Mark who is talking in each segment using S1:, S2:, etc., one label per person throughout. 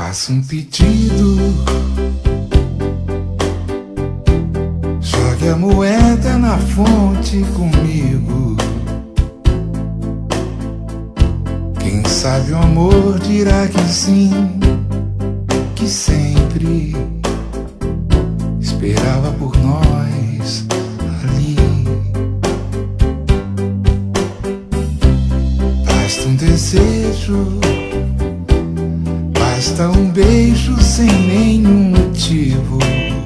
S1: Faça um pedido, jogue a moeda na fonte comigo. Quem sabe o amor dirá que sim, que sempre esperava por nós ali. Basta um desejo, basta um beijo sem nenhum motivo.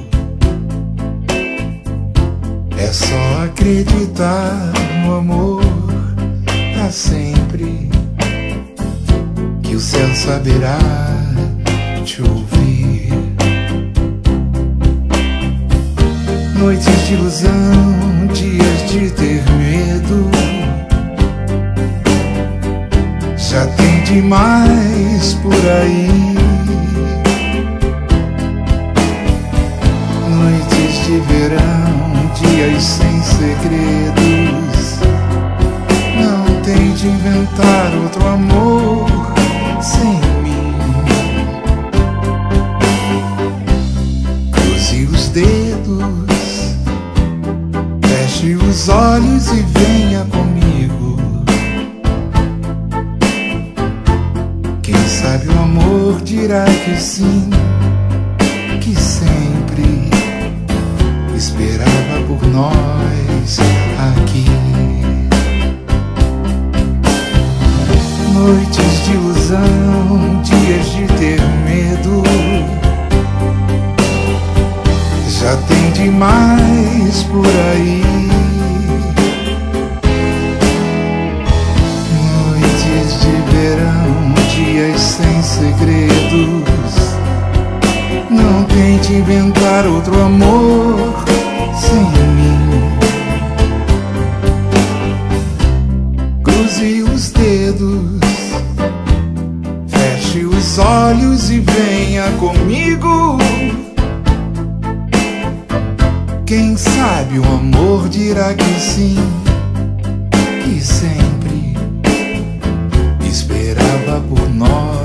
S1: É só acreditar no amor pra sempre, que o céu saberá te ouvir. Noites de ilusão, dias de ter medo, já tem demais por aí. Noites de verão, dias sem segredos, não tem de inventar outro amor sem mim. Cruze os dedos, feche os olhos e venha comigo. Quem sabe o amor dirá que sim, que sempre esperava por nós aqui. Noites de ilusão, dias de ter medo, já tem demais por aí. Noites de verão, dias sem segredos, não tente inventar outro amor sem mim. Cruze os dedos, feche os olhos e venha comigo. Quem sabe o amor dirá que sim, que sempre esperava por nós.